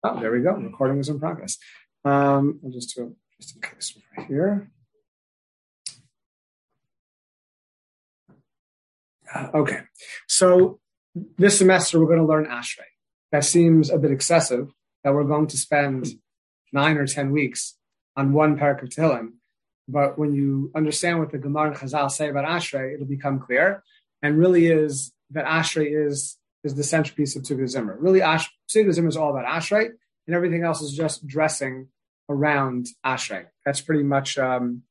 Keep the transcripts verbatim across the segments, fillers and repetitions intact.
Oh, there we go. Recording is in progress. Um, I'll just do it just in case right here. Uh, okay. So this semester we're going to learn Ashrei. That seems a bit excessive that we're going to spend nine or ten weeks on one parak of Tehillim. But when you understand what the Gemara and Chazal say about Ashrei, it'll become clear. And really is that Ashrei is, is the centerpiece of Tzugah Zimra. Really, Ash, Tzugah Zimra is all about Ashrei, and everything else is just dressing around Ashrei. That's pretty much um,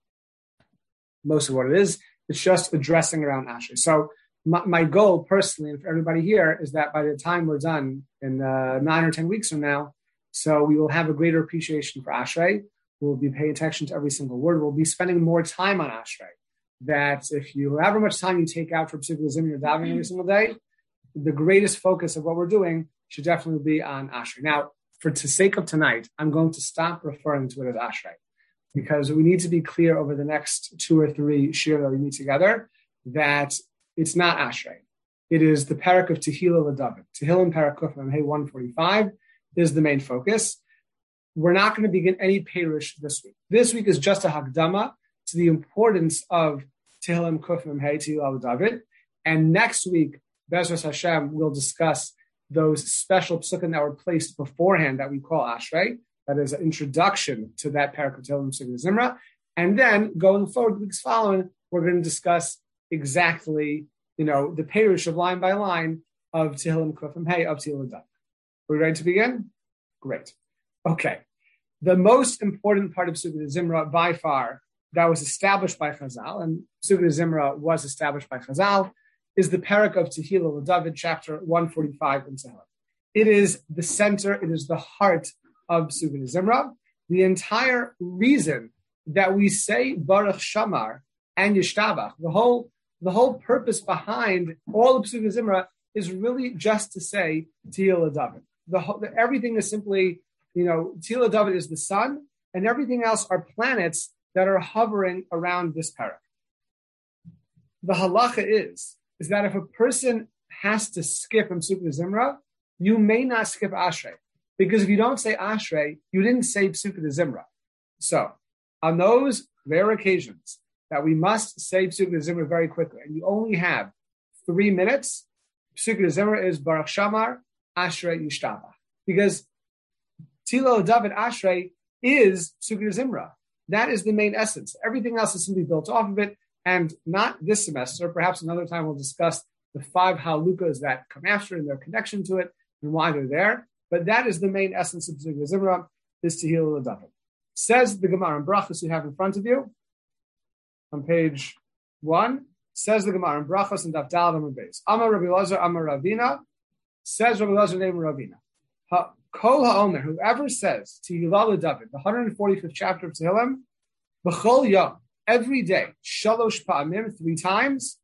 most of what it is. It's just a dressing around Ashrei. So my, my goal personally, and for everybody here, is that by the time we're done in uh, nine or ten weeks from now, so we will have a greater appreciation for Ashrei. We'll be paying attention to every single word. We'll be spending more time on Ashrei. That if you, however much time you take out for P'sukah Zimra, you're davening every single day, the greatest focus of what we're doing should definitely be on Ashrei. Now, for the sake of tonight, I'm going to stop referring to it as Ashrei because we need to be clear over the next two or three shir that we meet together that it's not Ashrei. It is the parak of Tehillah L'David. Tehillim parak Kuf Mem one forty-five is the main focus. We're not going to begin any Perush this week. This week is just a Hakdama to the importance of Tehillim Kuf Mem Tehillah L'David. And next week, Bezras Hashem will discuss those special psukim that were placed beforehand that we call Ashrei. That is an introduction to that parak of Tehillim P'sukah Zimra. And then going forward, weeks following, we're going to discuss exactly, you know, the Perush of line by line of Tehillim Kuf Mem of Tehillah L'David. Are we ready to begin? Great. Okay. The most important part of P'sukah Zimra by far that was established by Chazal, and P'sukah Zimra was established by Chazal, is the parak of Tehillah L'David, chapter one forty-five in Tehillim. It is the center, it is the heart of P'sukah Zimra. The entire reason that we say Baruch Shamar and Yishtabach, the whole, the whole purpose behind all of P'sukah Zimra is really just to say Tehillah L'David. The, the everything is simply, you know, Tehillah L'David is the sun, and everything else are planets that are hovering around this parak. The halacha is, is that if a person has to skip in P'sukah Zimra, you may not skip Ashrei. Because if you don't say Ashrei, you didn't say P'sukah Zimra. So, on those rare occasions that we must say P'sukah Zimra very quickly, and you only have three minutes, P'sukah Zimra is Baruch Shamar, Ashrei, Yishtabach. Because Tehillah L'David Ashrei is P'sukah Zimra. That is the main essence. Everything else is simply built off of it. And not this semester, perhaps another time we'll discuss the five halukas that come after and their connection to it and why they're there. But that is the main essence of P'sukah Zimra, is Tehillah L'David. Says the Gemara in Brachos you have in front of you, on page one, says the Gemara in Brachos and Daf Daled Amud Beis. Amar Rabbi Elazar, Amar Ravina, says Rabbi Elazar, name Ravina. Ha, Kol HaOmer, whoever says Tehillah L'David, the one hundred forty-fifth chapter of Tehillim, B'chol Yom, every day, Shalosh Pa'amim, three times,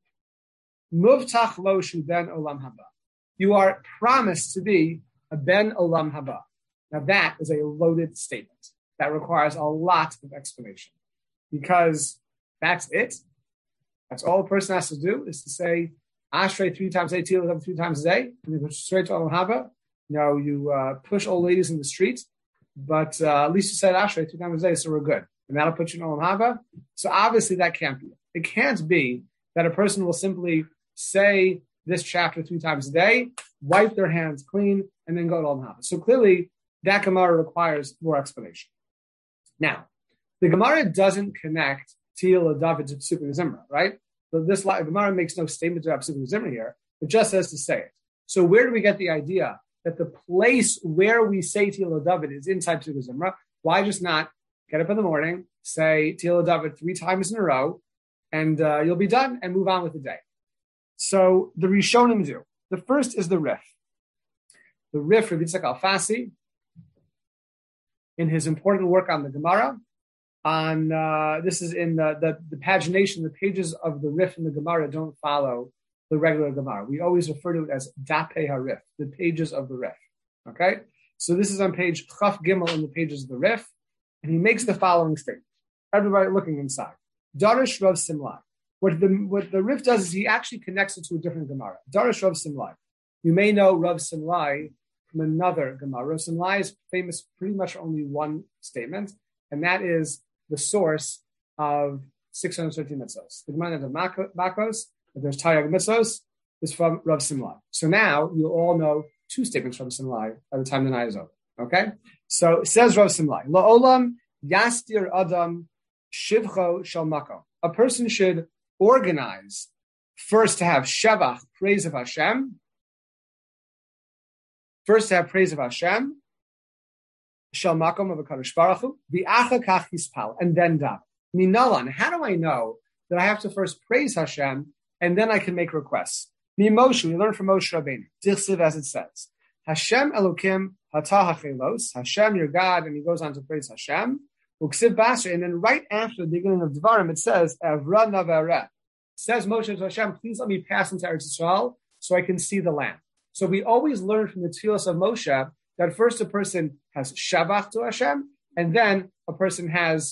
Muvtach Lo Shu Ben Olam Haba. You are promised to be a Ben Olam Haba. Now that is a loaded statement that requires a lot of explanation because that's it. That's all a person has to do is to say Ashrei three times a day, Tehillah three times a day, and you go straight to Olam Haba. You know, you uh, push old ladies in the street, but uh, at least you said Ashrei three times a day, so we're good. And that'll put you in Olam Haba. So obviously that can't be it. It can't be that a person will simply say this chapter three times a day, wipe their hands clean, and then go to Olam Haba. So clearly that Gemara requires more explanation. Now, the Gemara doesn't connect Tehillah L'David to P'sukah Zimra, right? So this Gemara makes no statement about P'sukah Zimra here. It just says to say it. So where do we get the idea that the place where we say Tehillah L'David is inside P'sukah Zimra? Why just not get up in the morning, say Tehillah L'David three times in a row, and uh, you'll be done and move on with the day? So the Rishonim do. The first is the Rif. The Rif, Rabbi Yitzchak Alfasi, in his important work on the Gemara, on uh, this is in the, the, the pagination, the pages of the Rif in the Gemara don't follow the regular Gemara. We always refer to it as Dapei HaRif, the pages of the Rif. Okay? So this is on page Chaf Gimel in the pages of the Rif, and he makes the following statement. Everybody looking inside. Darish Rav Simlai. What the, what the Rif does is he actually connects it to a different Gemara. Darish Rav Simlai. You may know Rav Simlai from another Gemara. Rosh Hashanah is famous pretty much only one statement, and that is the source of six hundred thirteen mitzvos. The Gemara of Makos, that there's Taryag mitzvos, is from Rav Simlai. So now you all know two statements from Simlai by the time the night is over. Okay? So it says Rav Simlai, La'olam yastir adam shivcho shel makom. A person should organize first to have Shavach, praise of Hashem. First to have praise of Hashem, Shel Makom of HaKadosh Baruch Hu, V'acha kach yispal, and then daven. Minalan, how do I know that I have to first praise Hashem and then I can make requests? Mi Moshe, we learn from Moshe Rabbeinu, Dichsiv as it says, Hashem Elokim Hatah HaChelos, Hashem your God, and he goes on to praise Hashem, Uksiv Basra, and then right after the beginning of Devarim it says, Evra Navareh, says Moshe to Hashem, please let me pass into Eretz Yisrael so I can see the land. So we always learn from the tefillos of Moshe that first a person has Shavach to Hashem, and then a person has,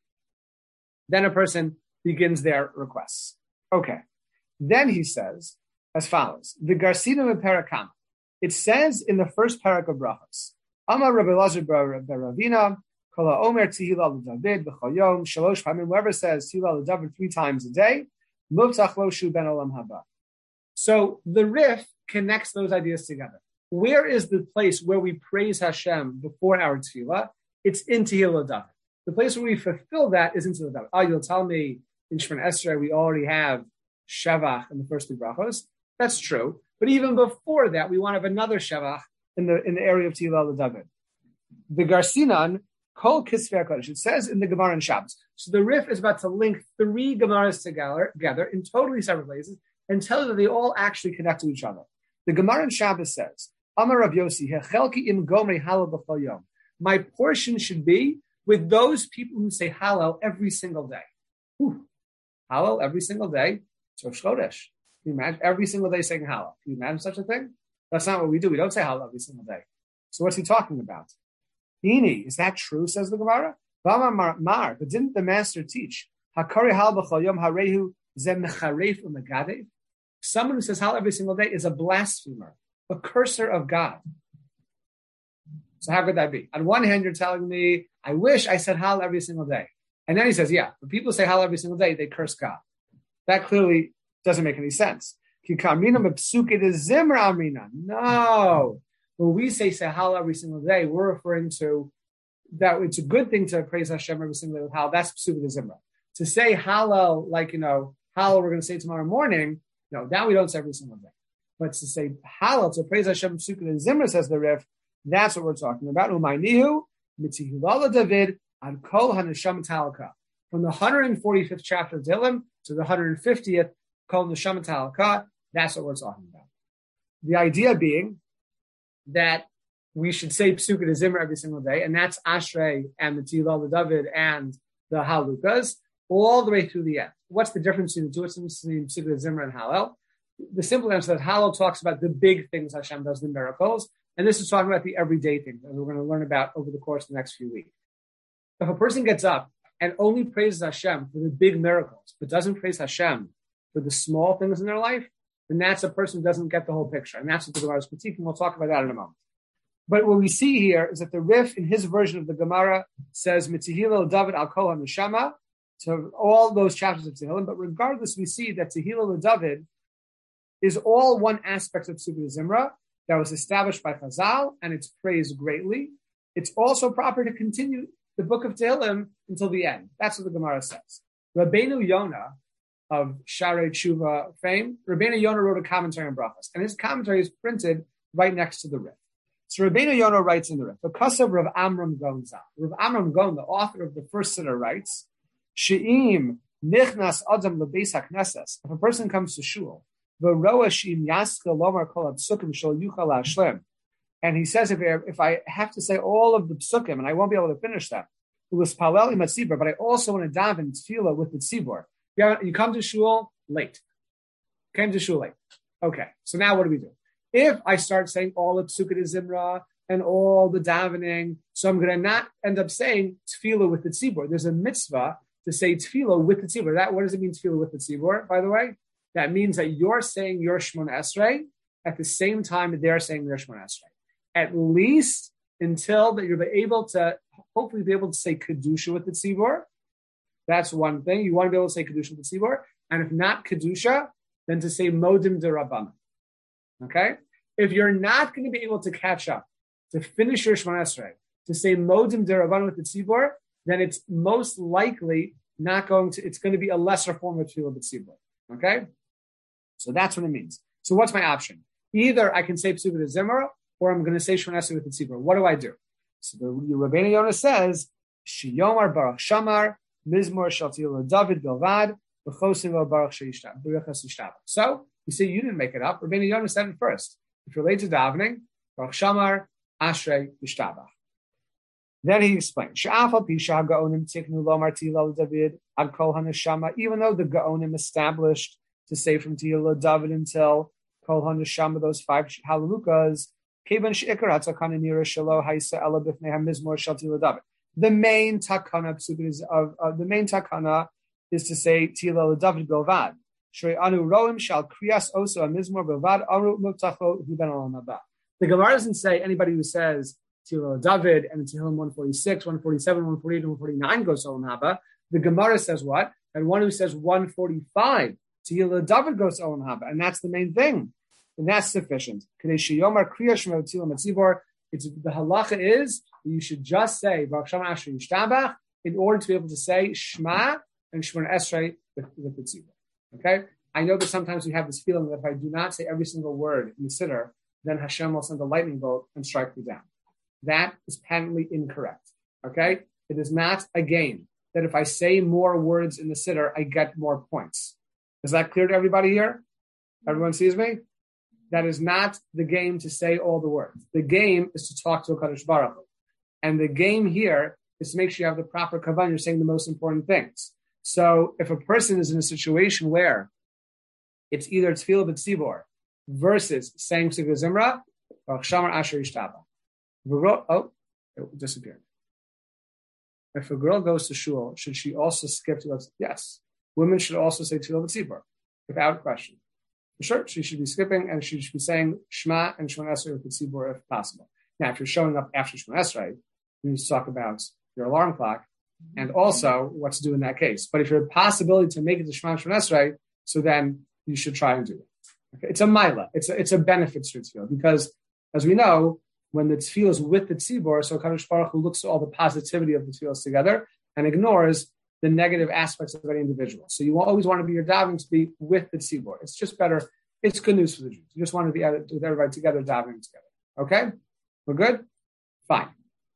then a person begins their requests. Okay. Then he says as follows: the Garsidim of Parakam. It says in the first parak of Brachos, Amar Rabbi Lazar Beravina, Kol Omer Tehillah LeDavid B'chol Yom Shalosh Pamim. Whoever says Tehillah LeDavid three times a day, Muvtach Lo Shu Ben Olam Haba. So the Rif connects those ideas together. Where is the place where we praise Hashem before our tefillah? It's in Tehillah David. The place where we fulfill that is in Tehillah David. Oh, you'll tell me in Shemon Esrei we already have Shavach in the first two brachos. That's true. But even before that, we want to have another Shavach in the in the area of Tehillah David. The Garsinan, Kol Kisvei HaKodesh. It says in the Gemara in Shabbos. So the Rif is about to link three Gemaras together, together in totally separate places and tell you that they all actually connect to each other. The Gemara in Shabbos says, Amar Rav Yossi, Hechelki im gomri halal b'chol yom. My portion should be with those people who say Hallel every single day. Whew. Hallel every single day. So Chodesh. Can you imagine every single day saying Hallel? Can you imagine such a thing? That's not what we do. We don't say Hallel every single day. So what's he talking about? Ini, is that true? Says the Gemara. Mar, but didn't the master teach? Hakari halal b'chol yom harehu zem mecharef u'megadev. Someone who says Hallel every single day is a blasphemer, a cursor of God. So how could that be? On one hand, you're telling me, I wish I said Hallel every single day. And then he says, yeah, when people say Hallel every single day, they curse God. That clearly doesn't make any sense. No. When we say say Hallel every single day, we're referring to that it's a good thing to praise Hashem every single day with Hallel. That's Psuka de Zimra. To say Hallel, like, you know, Hallel we're going to say tomorrow morning, no, that we don't say every single day. But to say Hallel, to praise Hashem, Psuka de Zimra, says the Rif, that's what we're talking about. Umaynihu, Mitzihilala David, and Kol Haneshama Talaka. From the one hundred forty-fifth chapter of Tehillim to the one hundred fiftieth, Kol Neshama Talaka, that's what we're talking about. The idea being that we should say Psuka de Zimra every single day, and that's Ashrei and the Tehillah David and the Halukas, all the way through the end. What's the difference between the two? What's the difference between Psuka de Zimra and Hallel? The simple answer is that Hallel talks about the big things Hashem does, the miracles, and this is talking about the everyday things that we're going to learn about over the course of the next few weeks. If a person gets up and only praises Hashem for the big miracles, but doesn't praise Hashem for the small things in their life, then that's a person who doesn't get the whole picture. And that's what the Gemara is critiquing. We'll talk about that in a moment. But what we see here is that the Rif, in his version of the Gemara, says, Mitzihillah David al Kol HaNeshama, to all those chapters of Tehillim. But regardless, we see that Tehillah David is all one aspect of Psuka Zimra that was established by Chazal, and it's praised greatly. It's also proper to continue the book of Tehillim until the end. That's what the Gemara says. Rabbeinu Yonah of Sharei Tshuva fame, Rabbeinu Yonah wrote a commentary on Brachos, and his commentary is printed right next to the Rif. So Rabbeinu Yonah writes in the Rif, because of Rav Amram Gon Zal. Rav Amram Gon, the author of the first Siddur, writes, She'im nichnas adam lebeis haknesses. If a person comes to shul, v'roa she'im yaskil lomar kol psukim shel yuchal hashlim, and he says, if, if I have to say all of the psukim and I won't be able to finish them, it was palel im hatzibur, but I also want to daven tefillah with the tzibur. You come to shul late. Came to shul late. Okay, so now what do we do? If I start saying all the psukim de zimra and all the davening, so I'm going to not end up saying tefillah with the tzibur. There's a mitzvah to say tefillah with the tzibur. That, what does it mean, tefillah with the tzibur, by the way? That means that you're saying your Shemona Esrei at the same time that they're saying their Shemona Esrei. at least until that you're able to hopefully be able to say Kedusha with the Tzibor. That's one thing. You want to be able to say Kedusha with the Tzibor. And if not Kedusha, then to say Modim de Rabbanan. Okay? If you're not going to be able to catch up, to finish your Shemona Esrei, to say Modim de Rabbanan with the Tzibor, then it's most likely not going to, it's going to be a lesser form of Tefillah B'Tzibor. Okay? So that's what it means. So what's my option? Either I can say Psuba de Zimra, or I'm going to say Shemona Esrei with the Tzibor. What do I do? So the Rabbeinu Yonah says, Shiyomar Baruch Shamar, Mizmor Shel Tefillah David Bilvad, B'chosiv Baruch Sheishtab, B'rechas Yishtab. So, you see, you didn't make it up. Rabbeinu Yonah said it first. If you're late to davening, Baruch Shamar, Ashrei Yishtabach. Then he explained, Sha'afal Pisha Gaonim Tiknu Lomar Tilo David Ad Kol Hanashama, even though the Gaonim established to say from Tilo David until Kol Hanashama, those five Halalukas, Kevan Sheikar Hatzakana Nira Shalo Haisa Ela Bifnei HaMizmor Shel Tilo David. The main takana is of uh, the main takana is to say Tilo David Bilvad. Shrei Anu Roim Shal Kriyas Oso HaMizmor Bilvad Aru Mutacho Huben Olam Haba. The Gemara doesn't say anybody who says Tilo David and Tehillim one forty-six, one forty-seven, one forty-eight, and one forty-nine goes to Olam Haba. The Gemara says what? And one who says one forty-five, Tilo David goes to Olam Haba. And that's the main thing. And that's sufficient. It's the halacha is that you should just say Baruch Shema Ashrei Yishtabach in order to be able to say Shema and Shemona Esrei with, with the tzibur. Okay? I know that sometimes we have this feeling that if I do not say every single word in the siddur, then Hashem will send a lightning bolt and strike me down. That is patently incorrect. Okay? It is not a game that if I say more words in the siddur, I get more points. Is that clear to everybody here? Everyone sees me? That is not the game to say all the words. The game is to talk to a Kadosh Baruch Hu. And the game here is to make sure you have the proper kavanah. You're saying the most important things. So if a person is in a situation where it's either Tefillah B'Tzibor versus saying Psuga Zimra, Baruch Shamar Asher Yishtaba. Oh, it disappeared. If a girl goes to shul, should she also skip Tefillah? Yes. Women should also say Tefillah B'Tzibor, without question. For sure, she should be skipping and she should be saying Shema and Shemona Esrei with the Tzibor if possible. Now, if you're showing up after Shemona Esrei, you need to talk about your alarm clock and also what to do in that case. But if you have a possibility to make it to Shema and Shemona Esrei, so then you should try and do it. Okay? It's a maila. It's a, it's a benefit to tefillah because, as we know, when the tefillah is with the tzibor, so Kadosh Baruch Hu looks at all the positivity of the tefillah together and ignores the negative aspects of any individual. So you always want to be your davening to be with the tzibor. It's just better. It's good news for the Jews. You just want to be with everybody together, davening together. Okay? We're good? Fine.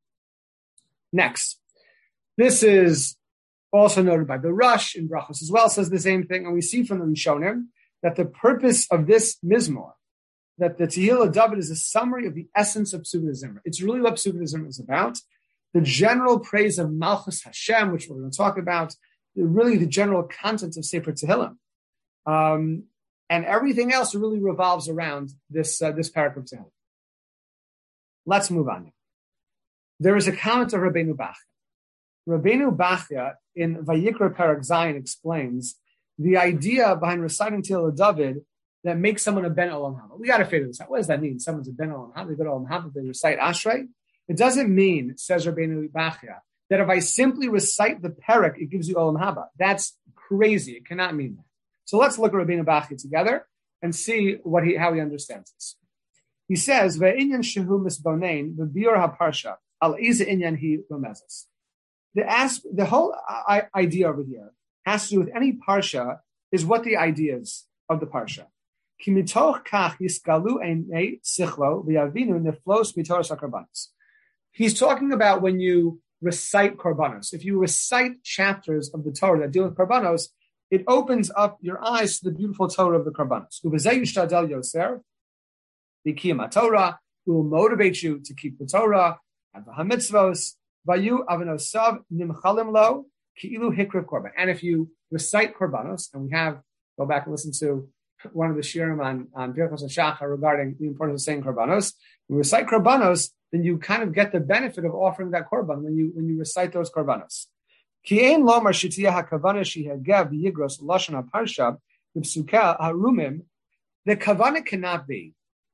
Next. This is also noted by the Rush in Brachos as well, says the same thing. And we see from the Rishonim that the purpose of this Mizmor, that the Tehillah David is a summary of the essence of Psuga Zimra. It's really what Psuga Zimra is about. The general praise of Malchus Hashem, which we're going to talk about, really the general content of Sefer Tehillim. Um, and everything else really revolves around this, uh, this parak of Tehillim. Let's move on. There is a comment of Rabbeinu Bachya. Rabbeinu Bachya in Vayikra Parak Zayin explains the idea behind reciting Tehillah David that makes someone a Ben Olam Haba. We got to figure this out. What does that mean? Someone's a Ben Olam Haba. They go to Olam Haba, they recite Ashrei. It doesn't mean, says Rabbeinu Bachya, that if I simply recite the parak, it gives you Olam Haba. That's crazy. It cannot mean that. So let's look at Rabbeinu Bachya together and see what he how he understands this. He says, "Ve'inyan shehu misbonein v'biur haparsha al iza inyan hi romezes." The asp- the whole I- idea over here has to do with any parsha is what the idea is of the parsha. Ki mitoch kach yiskalu einei sichlo v'yavinu neflos mitoras hakarbanos. He's talking about when you recite korbanos. If you recite chapters of the Torah that deal with korbanos, it opens up your eyes to the beautiful Torah of the korbanos. Uvezeh yishtadel yoser v'kiyam Torah will motivate you to keep the Torah and the hamitzvos. Vayu avanosav nimchalim lo ki'ilu hikriv korban. And if you recite korbanos, and we have go back and listen to one of the shirim on on Birchos HaShachar regarding the importance of saying korbanos. When you recite korbanos, then you kind of get the benefit of offering that korban when you when you recite those korbanos. Ki ein lomar shitiyah hakavana shehagev v'yigros lashon haparsha v'psuka harumim. The kavana cannot be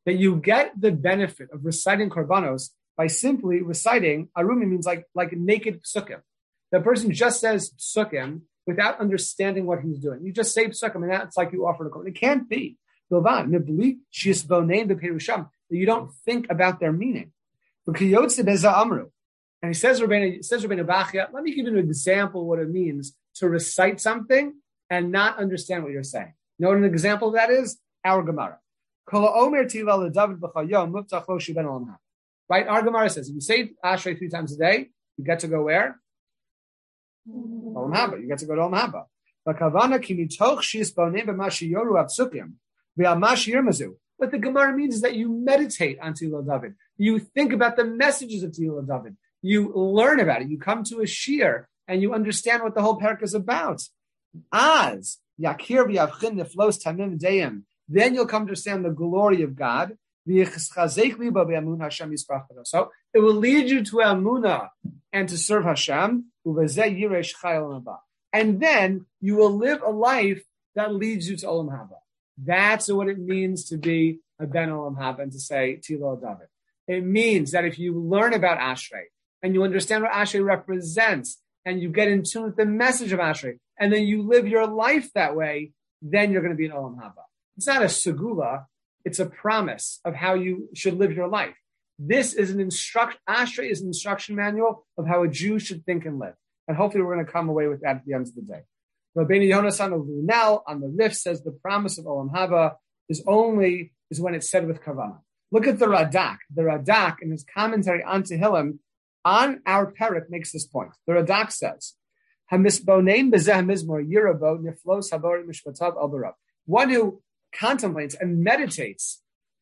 that you get the benefit of reciting korbanos by simply reciting. Arumi means like, like naked psukim. The person just says psukim without understanding what he's doing. You just say psukim, and that's like you offer a korban. It can't be. That you don't think about their meaning. And he says, Rabbeinu, says Rabbeinu Bachya, let me give you an example of what it means to recite something and not understand what you're saying. You know what an example of that is? Our Gemara. Right? Our Gemara says, if you say Ashrei three times a day, you get to go where? Olam Haba. You get to go to Olam Haba. What the Gemara means is that you meditate on Tehillah David. You think about the messages of Tehillah David. You learn about it. You come to a shiur and you understand what the whole parak is about. Az yakir v'yavchin neflos tamim deim. Then you'll come to understand the glory of God. So it will lead you to Amunah and to serve Hashem. And then you will live a life that leads you to Olam Haba. That's what it means to be a Ben Olam Haba and to say Tehillah David. It means that if you learn about Ashrei and you understand what Ashrei represents and you get in tune with the message of Ashrei and then you live your life that way, then you're going to be an Olam Haba. It's not a segula. It's a promise of how you should live your life. This is an instruction. Ashrei is an instruction manual of how a Jew should think and live. And hopefully we're going to come away with that at the end of the day. Rabbeinu Yonasan of Lunel on the Rif says the promise of Olam Haba is only is when it's said with kavanah. Look at the Radak. The Radak in his commentary on Tehillim on our parak makes this point. The Radak says, "Hamisbonein bezeh mizmor yirabo niflos habor mishpatav al barav." One who contemplates and meditates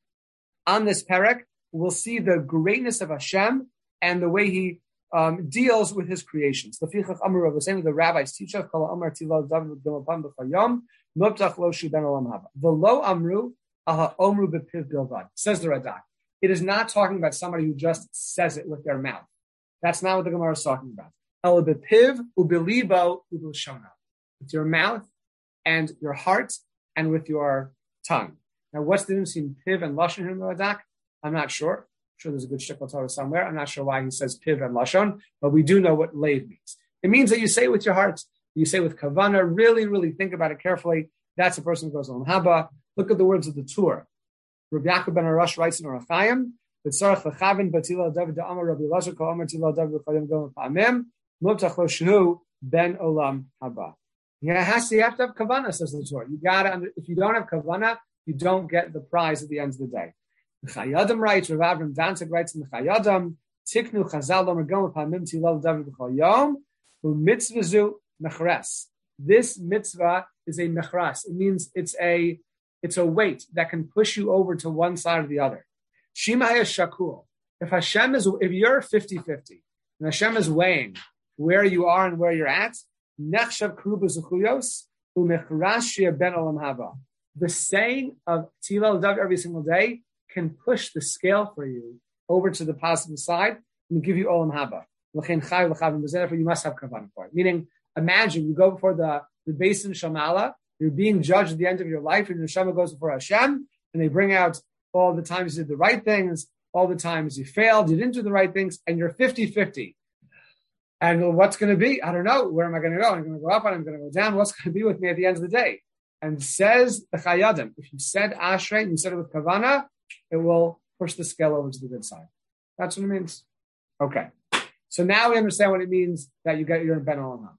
on this parak will see the greatness of Hashem and the way He um, deals with His creations. The Fichach Amar of the same the rabbis teach us. Kol Amar Tilal David B'Mapam B'Chayom Moptach Lo Shu Ben Olam Haba. V'Lo Amru Aha Omru B'Piv Bilvad. Says the Radak. It is not talking about somebody who just says it with their mouth. That's not what the Gemara is talking about. El B'Piv U'Bilibo U'Bilshona. With your mouth and your heart and with your tongue. Now, what's the difference between piv and lashon in the Radak? I'm not sure. I'm sure there's a good shtickle Torah somewhere. I'm not sure why he says piv and lashon, but we do know what leiv means. It means that you say it with your heart. You say it with kavana. Really, really think about it carefully. That's a person who goes on Haba. Look at the words of the Torah. Rabbi Yaakov ben Arash writes in Orachayim, "B'tzarach lechavin b'tilal David da'amar Rabbi Elazar kol amar tilal David v'chayim gom pa'amim motach lo shehu ben olam haba." Yeah, has to, you have to have kavanah, says the Torah. You gotta, if you don't have kavanah, you don't get the prize at the end of the day. The Chayadim writes, Rav Avram Danzig writes in the Chayadim, Tiknu Chazal Lomer Gom Pamim Tilal David B'Chol Yom, Mitzvazu Mechras. This mitzvah is a mechras. It means it's a it's a weight that can push you over to one side or the other. Shimaya Shakul. If Hashem is, if you're fifty-fifty, and Hashem is weighing where you are and where you're at, Nechshav Kruba Zuchuyos, Umechrashia Ben Olam Haba. The saying of Tilal Dav every single day can push the scale for you over to the positive side and give you Olam Haba. Therefore, you must have kavanah for it. Meaning, imagine you go before the, the basin Shamala, you're being judged at the end of your life, and your Neshama goes before Hashem, and they bring out all the times you did the right things, all the times you failed, you didn't do the right things, and you're fifty-fifty. And what's going to be? I don't know. Where am I going to go? I'm going to go up and I'm going to go down. What's going to be with me at the end of the day? And says the Chayadim, if you said Ashrei and you said it with Kavana, it will push the scale over to the good side. That's what it means. Okay. So now we understand what it means that you get your Ben Olam Haba.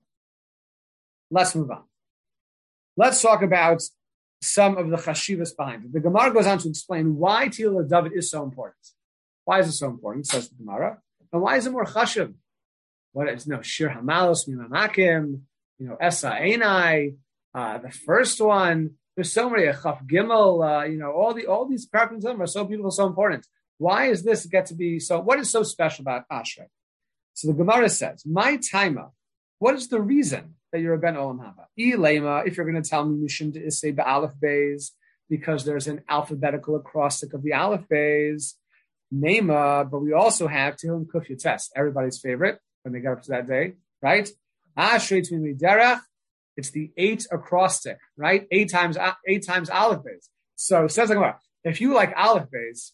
Let's move on. Let's talk about some of the chashivas behind it. The Gemara goes on to explain why Tehillah David is so important. Why is it so important? Says the Gemara. And why is it more chashiv? What is no Shir Hamalos Minamakim, you know, Esa Einai, uh, the first one. There's so many Chaf Gimel, uh, you know, all the all these paragraphs are so beautiful, so important. Why is this get to be so? What is so special about Ashrei? So the Gemara says, "My taima, what is the reason that you're a Ben Olam Haba? Ilema, if you're going to tell me Mishum to Isay Ba'alef Beis, because there's an alphabetical acrostic of the Aleph Beis, Nema, but we also have Tehillim Kuf Yates, everybody's favorite when they get up to that day, right? Ashrei Tmimi Derech, it's the eight acrostic, right? Eight times eight times Aleph Beis. So it says like, if you like Aleph Beis,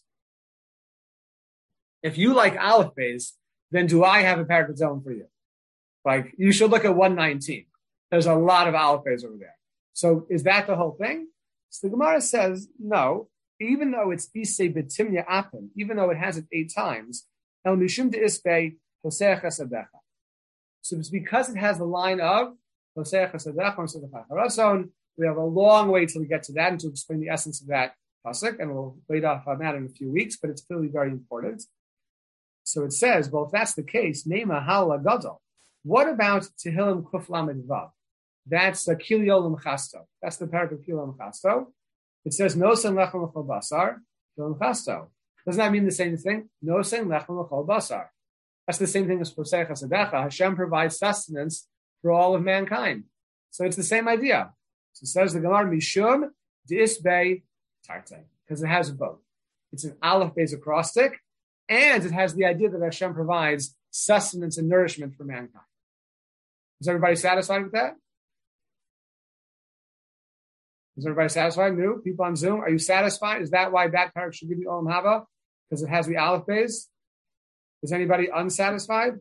if you like Aleph Beis, then do I have a parak zone for you? Like, you should look at one nineteen. There's a lot of Aleph Beis over there. So is that the whole thing? So the Gemara says, no, even though it's Isei B'Timya Apim, even though it has it eight times, El Mishum De Isbei Hoseach Hasadecha. So it's because it has the line of Hoseach Hasadecha and Hoseach Harason. We have a long way till we get to that and to explain the essence of that pasuk, and we'll wait off on that in a few weeks, but it's clearly very important. So it says, well, if that's the case, Nema Hala Gadol. What about Tehillim Kuf Lamed Vav? That's the Kiliolim Chasto. That's the parak of Kiliolim Chasto. It says, No sen lechem l'chol basar, Kiliolim Chasto. Doesn't that mean the same thing? No sen lechem l'chol basar. That's the same thing as Posech HaSadecha. Hashem provides sustenance for all of mankind. So it's the same idea. So it says the Gemara, Mishum D'isbei Tarte, because it has both. It's an Aleph Beis acrostic, and it has the idea that Hashem provides sustenance and nourishment for mankind. Is everybody satisfied with that? Is everybody satisfied? New people on Zoom, are you satisfied? Is that why that parak should give you Olam Haba? Because it has the Aleph Beis? Is anybody unsatisfied?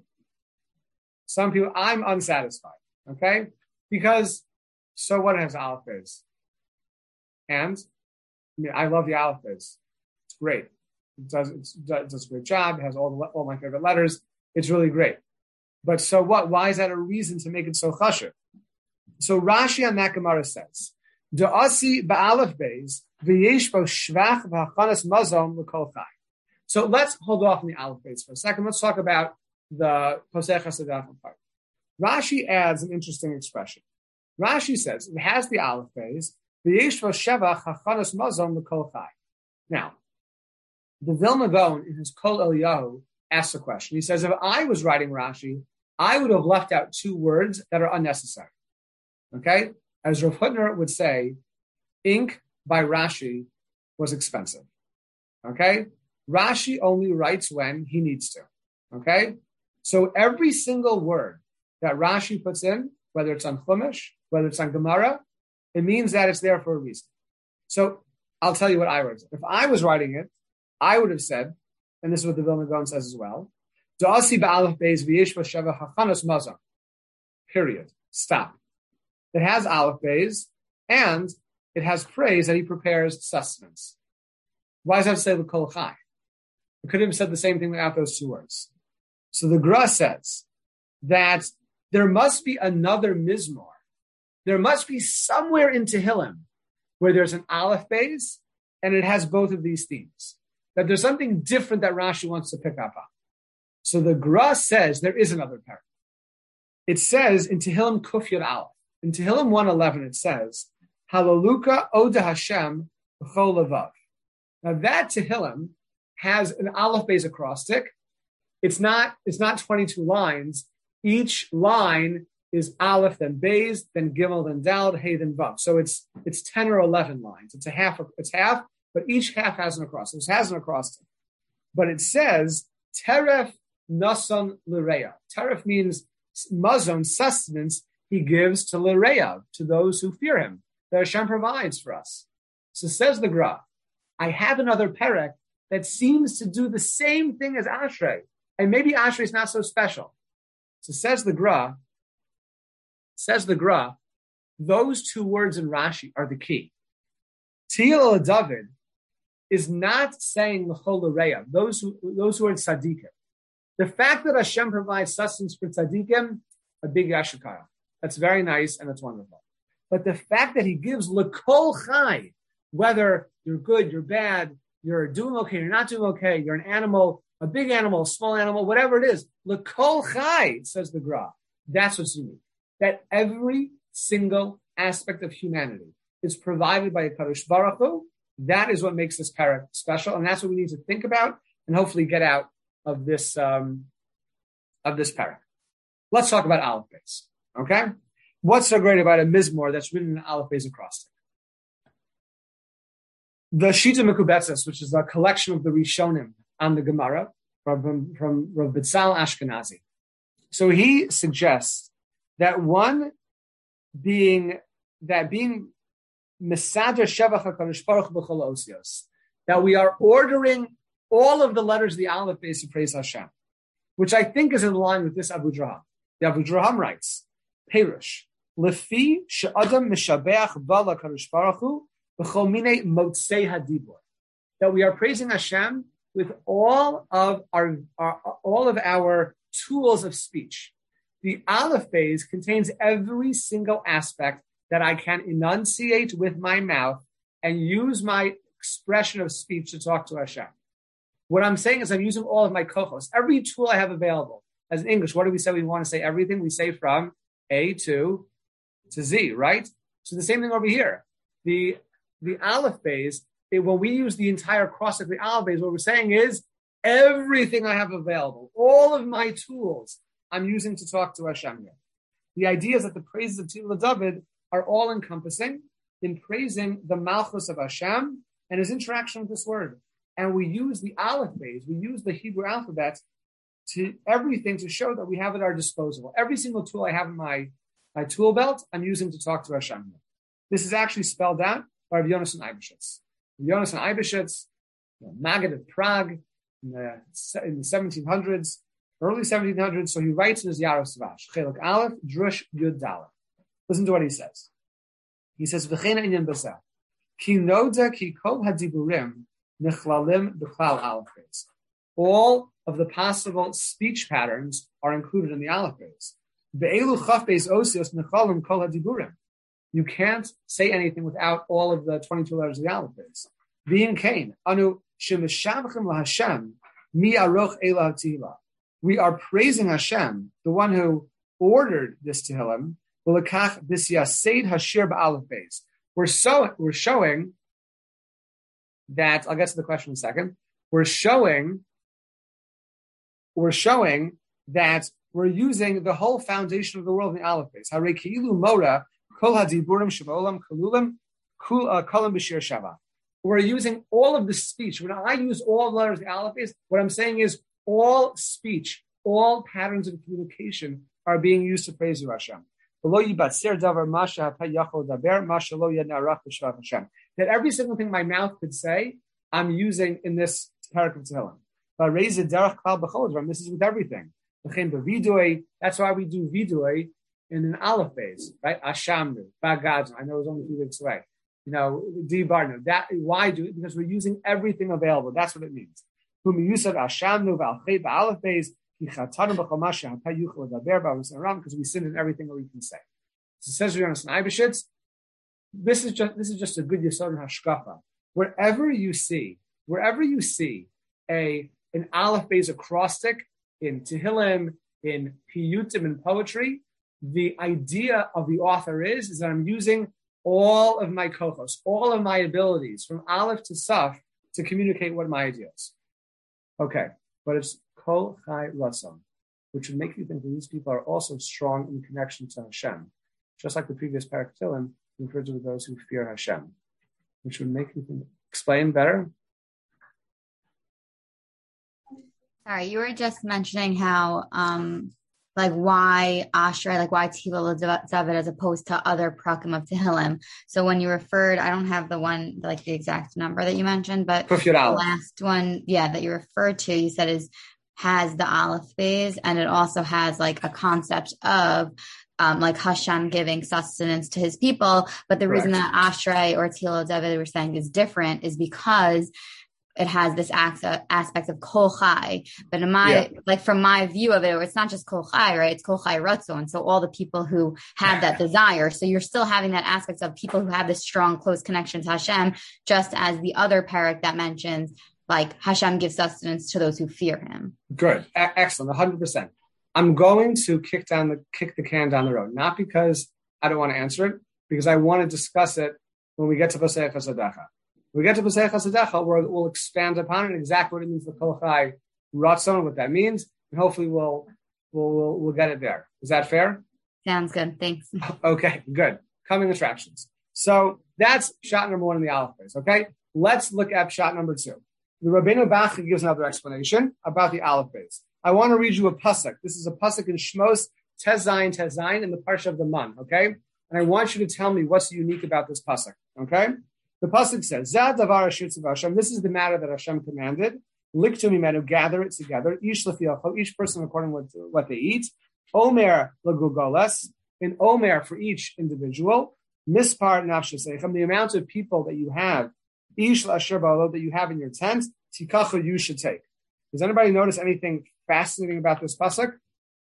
Some people, I'm unsatisfied. Okay? Because, so what has Aleph Beis? And, I mean, I love the Aleph Beis. It's great. It does, it's, it does a great job. It has all the, all my favorite letters. It's really great. But so what? Why is that a reason to make it so chashuv? So Rashi on that Gemara says, Da'asi ba'alef beis v'yesh bo shvach v'hachanas mazon l'kol chai. So let's hold off on the Aleph Beis for a second. Let's talk about the Posech HaSadecha part. Rashi adds an interesting expression. Rashi says it has the Aleph Beis v'yesh bo shvach hachanas mazon l'kol chai. Now, the Vilna Gaon in his Kol Eliyahu asks a question. He says, if I was writing Rashi, I would have left out two words that are unnecessary. Okay? As Rav Hutner would say, ink by Rashi was expensive. Okay? Rashi only writes when he needs to. Okay? So every single word that Rashi puts in, whether it's on Chumash, whether it's on Gemara, it means that it's there for a reason. So I'll tell you what I wrote. If I was writing it, I would have said, and this is what the Vilna Gaon says as well, Da'asi ba'alef beis v'yesh b'sheva hachanos mazon. Period. Stop. It has Aleph Beis, and it has praise that he prepares sustenance. Why does that say l'kol chai? It could have said the same thing without those two words. So the Gra says that there must be another mizmor. There must be somewhere in Tehillim where there's an Aleph Beis, and it has both of these themes. That there's something different that Rashi wants to pick up on. So the Gra says there is another parak. It says in Tehillim Kuf Yud Aleph. In Tehillim one eleven it says, Halaluka Oda Hashem B'chol Levav. Now that Tehillim has an Aleph Beis acrostic. It's not, it's not twenty-two lines. Each line is Aleph, then Beis, then Gimel, then Daled, Hey, then Vav. So it's it's ten or eleven lines. It's a half, it's half, but each half has an acrostic. It has an acrostic. But it says, Teref Nason L'Reya. Teref means mazon, sustenance, he gives to L'Reya, to those who fear him. That Hashem provides for us. So says the Gra, I have another perek that seems to do the same thing as Ashrei. And maybe Ashrei is not so special. So says the Gra, says the Gra, those two words in Rashi are the key. Tiyel David is not saying l'chol l'reya, those who those who are tzaddikim. The fact that Hashem provides sustenance for tzaddikim, a big yashikara. That's very nice and that's wonderful. But the fact that he gives l'kol chai, whether you're good, you're bad, you're doing okay, you're not doing okay, you're an animal, a big animal, a small animal, whatever it is, l'kol chai, says the Gra. That's what's unique. That every single aspect of humanity is provided by a Kadosh Baruch Hu. That is what makes this parak special, and that's what we need to think about and hopefully get out of this um, of this parak. Let's talk about Aleph Beis. Okay, what's so great about a mizmor that's written in Aleph Beis acrostic? The Shita Mekubetzes, which is a collection of the Rishonim on the Gemara from from Rav Bitzal Ashkenazi. So he suggests that one being that being Mesader Shevach HaKadosh Baruch B'chol Osios, that we are ordering all of the letters of the Aleph base to praise Hashem, which I think is in line with this Abu Draham. The Abu Draham writes, Perush, Lefi she'adam mishabeach bala kadosh baruch hu b'chol minei motzei hadibur, that we are praising Hashem with all of our, our all of our tools of speech. The Aleph base contains every single aspect that I can enunciate with my mouth and use my expression of speech to talk to Hashem. What I'm saying is I'm using all of my kochos, every tool I have available. As in English, what do we say? We want to say everything. We say from A to, to Z, right? So the same thing over here. The, the Aleph base, it, when we use the entire cross of the Aleph base, what we're saying is everything I have available, all of my tools, I'm using to talk to Hashem here. The idea is that the praises of Tehillah David are all encompassing in praising the Malchus of Hashem and his interaction with this word. And we use the Aleph base, we use the Hebrew alphabet to everything to show that we have at our disposal. Every single tool I have in my, my tool belt, I'm using to talk to Hashem. This is actually spelled out by Rav Yonasan Eibeshitz. Rav Yonasan Eibeshitz, the Maggid of Prague, in the, in the seventeen hundreds, early seventeen hundreds, so he writes in his Yaros Vash, Chelak Aleph, Drush Yud Dalet. Listen to what he says. He says, V'chena inyan baseh, ki noda ki kol hadiburim nechlalim b'chlal Aleph base. All of the possible speech patterns are included in the Aleph base. Be'elu chaf beis osios nechlalim kol hadiburim. You can't say anything without all of the twenty-two letters of the Aleph base. V'in kain, anu shemishavchim laHashem, mi aroch ela Tehillah. We are praising Hashem, the one who ordered this Tehillim. V'lekach b'siyased hashir ba'Aleph base. We're so we're showing that. I'll get to the question in a second. We're showing. We're showing that we're using the whole foundation of the world in the Aleph base. Harei ki'ilu mora kol hadiburim shebaolam kalulim kul kalam b'shir shava. We're using all of the speech. When I use all the letters of the Aleph base, what I'm saying is all speech, all patterns of communication are being used to praise you, Hashem. That every single thing my mouth could say, I'm using in this parak of Tehillim. This is with everything. That's why we do vidui in an Aleph base, right? Ashamnu, Bagadnu. I know it's only a few weeks away. You know, Dibarnu. That why do it? Because we're using everything available. That's what it means. Because we sin in everything that we can say. So it says Yonasan Eibeshitz, this is just this is just a good Yesod Hashkafa. Wherever you see, wherever you see a an Aleph base acrostic in Tehillim, in Piyutim, in poetry, the idea of the author is, is that I'm using all of my kochos, all of my abilities, from Aleph to Saf, to communicate what my idea is. Okay, but it's Kol Chai Ratzon, which would make you think that these people are also strong in connection to Hashem. Just like the previous parak of Tehillim, referred to those who fear Hashem, which would make you think. Explain better. Sorry, you were just mentioning how, um, like why Ashrei, like why Tehillah David as opposed to other prakim of Tehillim. So when you referred, I don't have the one, like the exact number that you mentioned, but the last one, yeah, that you referred to, you said is has the Aleph phase, and it also has like a concept of um, like Hashem giving sustenance to his people. But the Correct. Reason that Ashrei or Tehillah David were saying is different is because it has this aspect of kol chai, but in my, yeah. like from my view of it, it's not just kol chai, right? It's kol chai ratzon. So all the people who have that desire. So you're still having that aspect of people who have this strong, close connection to Hashem, just as the other parak that mentions like Hashem gives sustenance to those who fear him. Good. A- excellent. A hundred percent. I'm going to kick down the, kick the can down the road, not because I don't want to answer it, because I want to discuss it when we get to Pasech HaSadecha. When we get to Pasech HaSadecha, we'll, we'll expand upon it, exactly what it means for Kol Chai Ratzon, what that means, and hopefully we'll, we'll, we'll, we'll get it there. Is that fair? Sounds good. Thanks. Okay, good. Coming attractions. So that's shot number one in the Aleph base, okay? Let's look at shot number two. The Rabbeinu Bachya gives another explanation about the Aleph base. I want to read you a pasuk. This is a pasuk in Shmos, Tez Zayin, Tez Zayin, in the Parsha of the Mon, okay? And I want you to tell me what's unique about this pasuk, okay? The pasuk says, "Zad davar ashitzav Hashem." This is the matter that Hashem commanded. Liktu mimenu, gather it together. Ish lefiachol, each person according to what, what they eat. Omer lagugolas, in Omer for each individual. Mispar nafshasechem, the amount of people that you have. Ish la'asher ba'alo, that you have in your tent. Tikacha, you should take. Does anybody notice anything fascinating about this pasuk?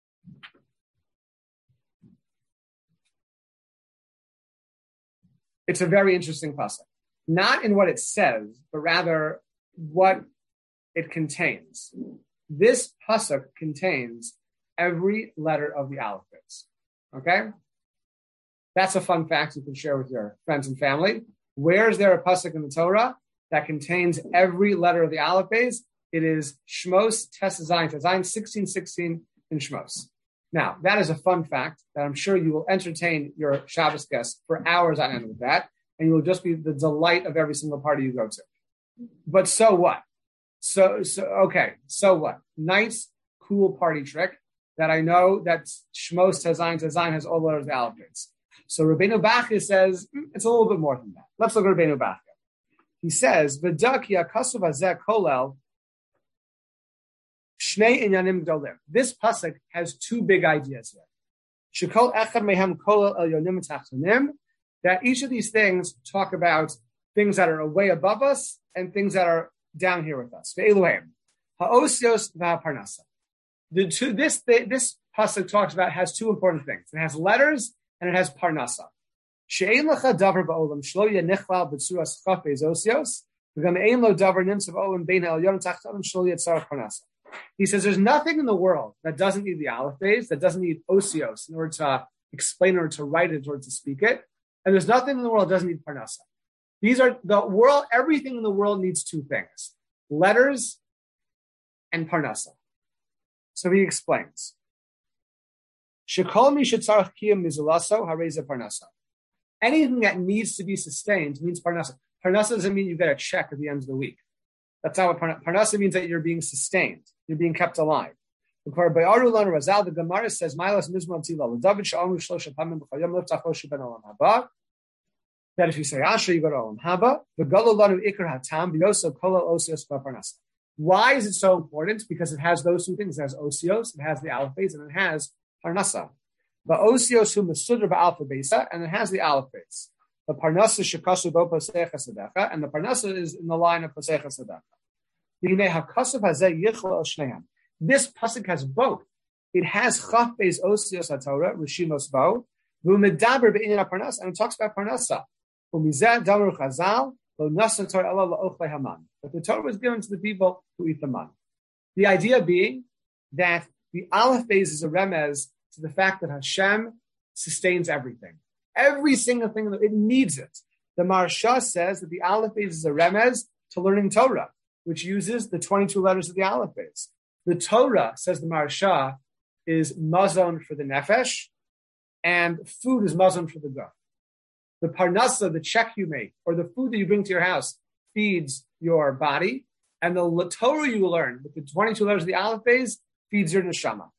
It's a very interesting pasuk. Not in what it says, but rather what it contains. This pasuk contains every letter of the alphabets. Okay? That's a fun fact you can share with your friends and family. Where is there a pasuk in the Torah that contains every letter of the alphabets? It is Shmos Tes Zayin, Zayin sixteen sixteen in Shmos. Now, that is a fun fact that I'm sure you will entertain your Shabbos guests for hours on end with that, and you will just be the delight of every single party you go to. But so what? So, so okay, so what? Nice, cool party trick that I know that Shmos Tes Zayin, Tes Zayin has all letters of the alphabets. So Rabbeinu Bachya says, mm, it's a little bit more than that. Let's look at Rabbeinu Bachya. He says, V'dakia kasuv hazeh kolel shnei inyanim gdolim. This pasuk has two big ideas here. Shekol echad mehem kolel el yonim tachtonim. That each of these things talk about things that are way above us and things that are down here with us. Ve'eluhem ha'osios v'ha'parnasa. The two, this this pasuk talks about has two important things. It has letters and it has parnasa. She'ein lecha davar ba'olam shlo yenichlal b'tzuras chaf bezosios v'gam ein lo davar nimtzav olam bein ha'elyon tachtonim shlo yetzarach parnasa. He says there's nothing in the world that doesn't need the aleph base, that doesn't need osios in order to explain it or to write it or to speak it. And there's nothing in the world that doesn't need parnasa. These are the world, everything in the world needs two things, letters and parnasa. So he explains. Shekol mi shetzarach kiyum mizulaso hareza parnasa. Anything that needs to be sustained means parnasa. Parnasa doesn't mean you get a check at the end of the week. That's not what parnasa, parnasa means, that you're being sustained. You're being kept alive. The Gemara says, that if you say Asher, you go to Olam Haba. Why is it so important? Because it has those two things. It has osios, it has the alphabets, and it has parnasa. The osios who mesudra ba'alphabesa, and it has the alphabets. The parnasa shekasu bo posecha sadecha, and the parnasa is in the line of posecha sadecha. This pasuk has both. It has chaf beis osios haTorah, rishimos bo, v'umedaber be'inyan parnasa, and it talks about parnasa. Umizeh damar chazal lo nasan Torah ela la'ochlei haman. But the Torah was given to the people who eat the man. The idea being that the aleph base is a remez to the fact that Hashem sustains everything. Every single thing, it needs it. The Maharsha says that the aleph base is a remez to learning Torah, which uses the twenty-two letters of the aleph base. The Torah, says the Maharsha, is mazon for the nefesh, and food is mazon for the guf. The parnasa, the check you make, or the food that you bring to your house, feeds your body, and the Torah you learn with the twenty-two letters of the aleph base feeds your neshama.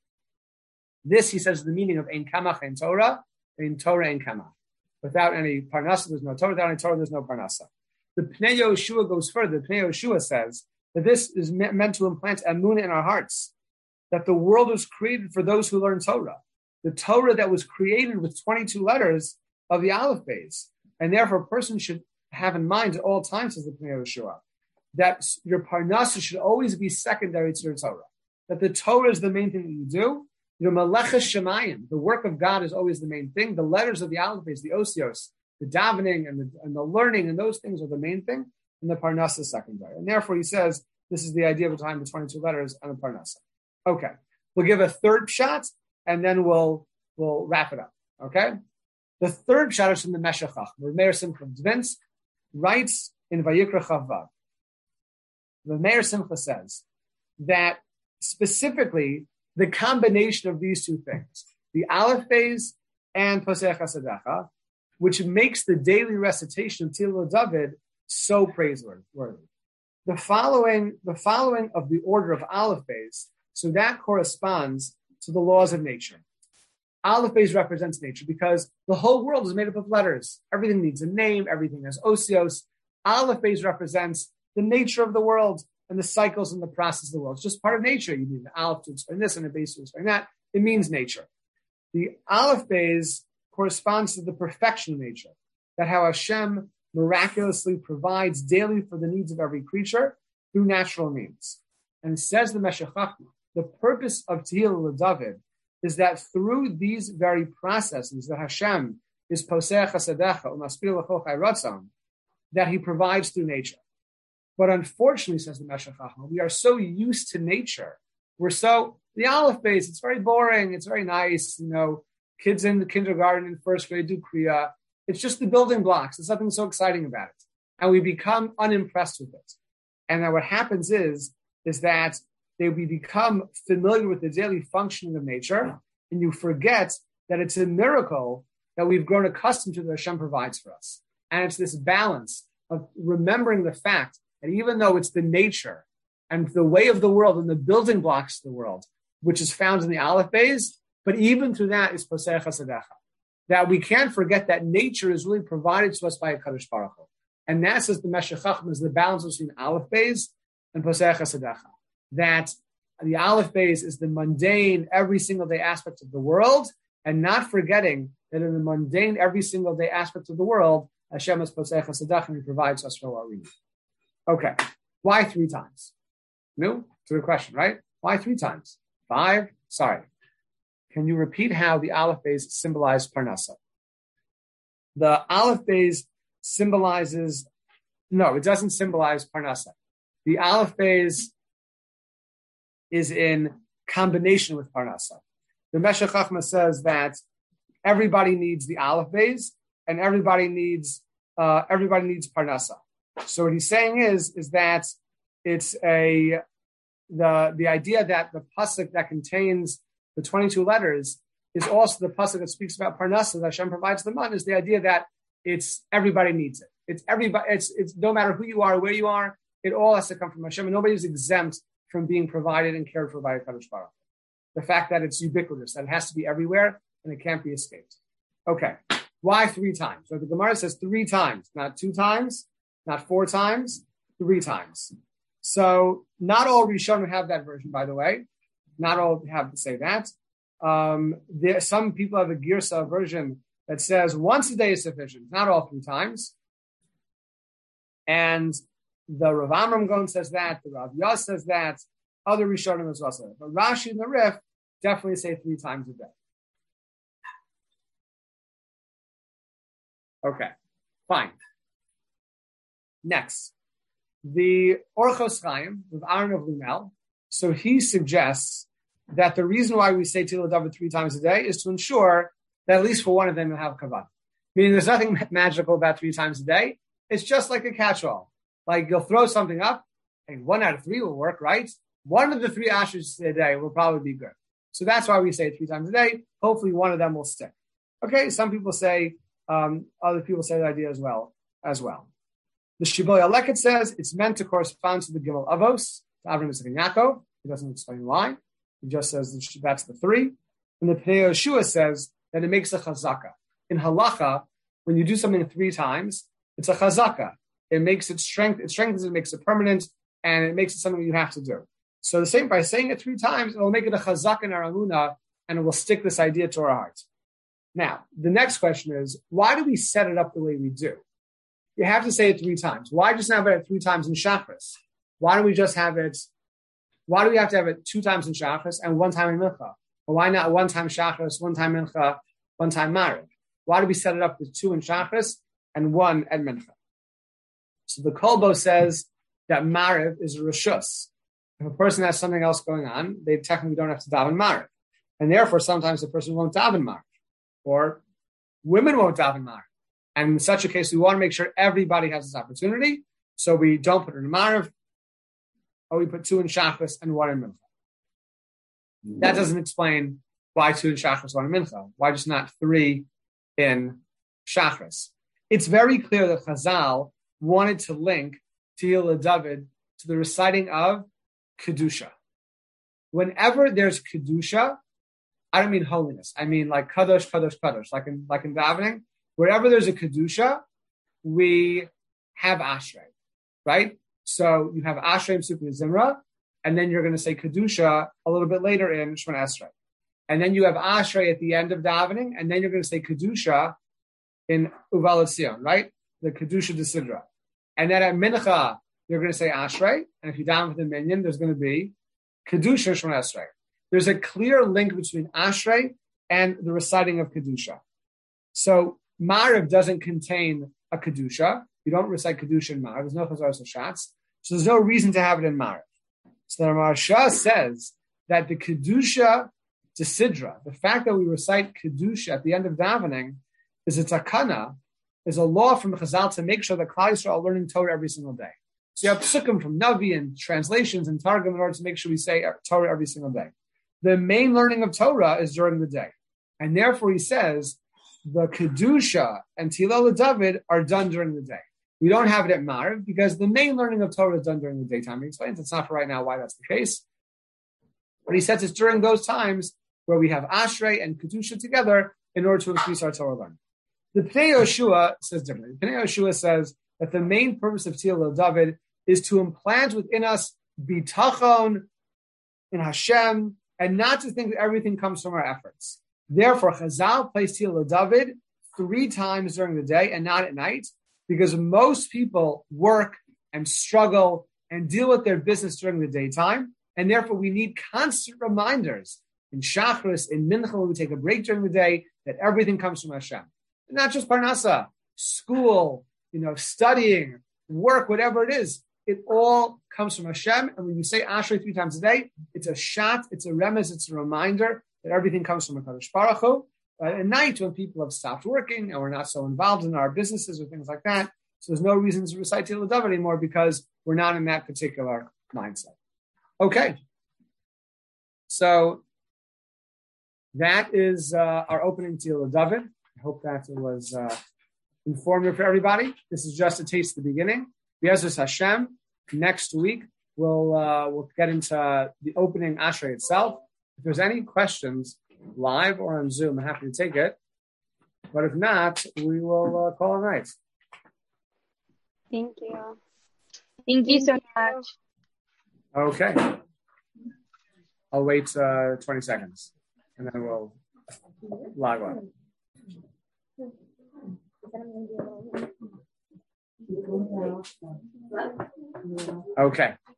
This, he says, is the meaning of ein kamach ein Torah, ein Torah ein kamach. Without any parnasa, there's no Torah. Without any Torah, there's no parnasa. The Pnei Yehoshua goes further. The Pnei Yehoshua says that this is meant to implant emunah in our hearts, that the world was created for those who learn Torah. The Torah that was created with twenty-two letters of the aleph base. And therefore, a person should have in mind at all times, says the Pnei Yehoshua, that your parnasa should always be secondary to your Torah. That the Torah is the main thing that you do. Your meleches shemayim, the work of God, is always the main thing. The letters of the aleph base, the osios, the davening and the, and the learning, and those things are the main thing, and the parnasa is secondary. And therefore, he says this is the idea behind the twenty-two letters and the parnasa. Okay, we'll give a third shot, and then we'll we'll wrap it up. Okay, the third shot is from the Meshech Chachma, where Meir Simcha Dvinsk writes in Vayikra Chavav. The Meir Simcha says that specifically the combination of these two things, the aleph base and Posech HaSadecha, which makes the daily recitation of Tehillah David so praiseworthy. The following, the following of the order of aleph base, so that corresponds to the laws of nature. Aleph Beis represents nature because the whole world is made up of letters. Everything needs a name. Everything has osios. Aleph Beis represents the nature of the world and the cycles and the process of the world. It's just part of nature. You need an Aleph to explain this and a Beis to explain that. It means nature. The Aleph Beis corresponds to the perfection of nature, that how Hashem miraculously provides daily for the needs of every creature through natural means. And it says the Meshech Chochmah, the purpose of Tehillah LeDavid is that through these very processes that Hashem is Poseh Chasadecha Umaspir L'chol Chai Ratzon, that He provides through nature. But unfortunately, says the Meshech Chochmah, we are so used to nature. We're so, the Aleph Beis, it's very boring, it's very nice, you know, kids in the kindergarten and first grade do Kriya. It's just the building blocks. There's nothing so exciting about it. And we become unimpressed with it. And then what happens is, is that they we become familiar with the daily functioning of nature, and you forget that it's a miracle that we've grown accustomed to that Hashem provides for us. And it's this balance of remembering the fact that even though it's the nature and the way of the world and the building blocks of the world, which is found in the Aleph Beis, but even through that is Poseh Chasadecha. That we can't forget that nature is really provided to us by a Kadosh Baruch Hu. And that, says the Meshech Chochmah, is the balance between Aleph Beis and Poseh Chasadecha. That the Aleph Beis is the mundane, every single day aspect of the world, and not forgetting that in the mundane, every single day aspect of the world, Hashem is Poseh Chasadecha and He provides us for what we need. Okay, why three times? No, it's a good question, right? Why three times? Five? Sorry. Can you repeat how the Aleph Beis symbolize Parnasa? The Aleph Beis symbolizes, no, it doesn't symbolize Parnasa. The Aleph Beis is in combination with Parnasa. The Meshech Chochmah says that everybody needs the Aleph Beis and everybody needs uh, everybody needs Parnasa. So what he's saying is, is that it's a the the idea that the pasuk that contains the twenty-two letters is also the pasuk that speaks about Parnasa, that Hashem provides the man, is the idea that it's everybody needs it. It's everybody. It's it's no matter who you are, where you are, it all has to come from Hashem, and nobody is exempt from being provided and cared for by a Kadosh Baruch Hu. The fact that it's ubiquitous, that it has to be everywhere, and it can't be escaped. Okay, why three times? So the Gemara says three times, not two times, not four times, three times. So not all Rishonim have that version, by the way. Not all have to say that. Um, there, some people have a Girsa version that says once a day is sufficient, not all three times. And the Rav Amram Gon says that, the Rav Yas says that, other Rishonim as well say that. But Rashi and the Rif definitely say three times a day. Okay, fine. Next, the Orchos Chaim, with Aaron of Lumel, so he suggests that the reason why we say Tehillah David three times a day is to ensure that at least for one of them you'll have kavanah. Meaning there's nothing magical about three times a day. It's just like a catch-all. Like you'll throw something up, and one out of three will work, right? One of the three ashers a day will probably be good. So that's why we say it three times a day. Hopefully one of them will stick. Okay, some people say, um, other people say the idea as well. As well. The Shibbolei Aleket says it's meant to correspond to the Gimel Avos, to Avram, Yitzchak, and Yaakov. He doesn't explain why. He just says that's the three. And the Pnei Yehoshua says that it makes a chazaka. In halacha, when you do something three times, it's a chazaka. It makes it strength. It strengthens it, makes it permanent, and it makes it something you have to do. So the same by saying it three times, it will make it a chazaka in our amuna, and it will stick this idea to our heart. Now, the next question is, why do we set it up the way we do? You have to say it three times. Why just have it three times in Shachris? Why don't we just have it? Why do we have to have it two times in Shachris and one time in Mincha? Or why not one time Shachris, one time Mincha, one time Mariv? Why do we set it up with two in Shachris and one at Mincha? So the Kolbo says that Mariv is a Rishus. If a person has something else going on, they technically don't have to daven Mariv. And therefore, sometimes the person won't daven Mariv. Or women won't daven Mariv. And in such a case, we want to make sure everybody has this opportunity. So we don't put it in Mariv, or we put two in Shachris and one in Mincha. That doesn't explain why two in Shachris, one in Mincha. Why just not three in Shachris? It's very clear that Chazal wanted to link Tehillah David to the reciting of Kedusha. Whenever there's Kedusha, I don't mean holiness. I mean like kadosh, kadosh, kadosh. Like in like in davening, wherever there's a kedusha, we have ashrei, right? So you have ashrei and Sukkah Zimra, and then you're going to say kedusha a little bit later in Shemona Esrei, and then you have ashrei at the end of davening, and then you're going to say kedusha in Uval Tzion, right? The kedusha de sidra, and then at mincha you're going to say ashrei, and if you daven with the minyan, there's going to be kedusha Shemona Esrei. There's a clear link between ashrei and the reciting of kedusha. So Ma'ariv doesn't contain a kedusha. You don't recite kedusha in Ma'ariv. There's no chazaros hashatz, so there's no reason to have it in Ma'ariv. So the Maharsha says that the kedusha de sidra, the fact that we recite kedusha at the end of davening, is a takana, is a law from Chazal to make sure that Klal Yisrael are learning Torah every single day. So you have psukim from Navi and translations and Targum in order to make sure we say Torah every single day. The main learning of Torah is during the day. And therefore he says the Kedusha and Tilal David are done during the day. We don't have it at Ma'ariv because the main learning of Torah is done during the daytime. He explains it's not for right now why that's the case. But he says it's during those times where we have Ashrei and Kedusha together in order to increase our Torah learning. The Pnei Yoshua says differently. The Pnei Yoshua says that the main purpose of Tilal David is to implant within us bitachon in Hashem, and not to think that everything comes from our efforts. Therefore, Chazal placed Tilal David three times during the day and not at night, because most people work and struggle and deal with their business during the daytime, and therefore we need constant reminders in Shachris, in Mincha, when we take a break during the day, that everything comes from Hashem. And not just Parnasa, school, you know, studying, work, whatever it is. It all comes from Hashem. And when you say Ashrei three times a day, it's a shot, it's a remez, it's a reminder that everything comes from HaKadosh Baruch Hu. Uh, at night, when people have stopped working and we're not so involved in our businesses or things like that, so there's no reason to recite Tilal David anymore because we're not in that particular mindset. Okay. So that is uh, our opening Tilal David. I hope that it was uh, informative for everybody. This is just a taste of the beginning. B'ezras Hashem, next week we'll uh, we'll get into the opening Ashrei itself. If there's any questions, live or on Zoom, I'm happy to take it. But if not, we will uh, call it night. Thank you. Thank you so much. Okay. I'll wait uh, twenty seconds, and then we'll log on. Okay.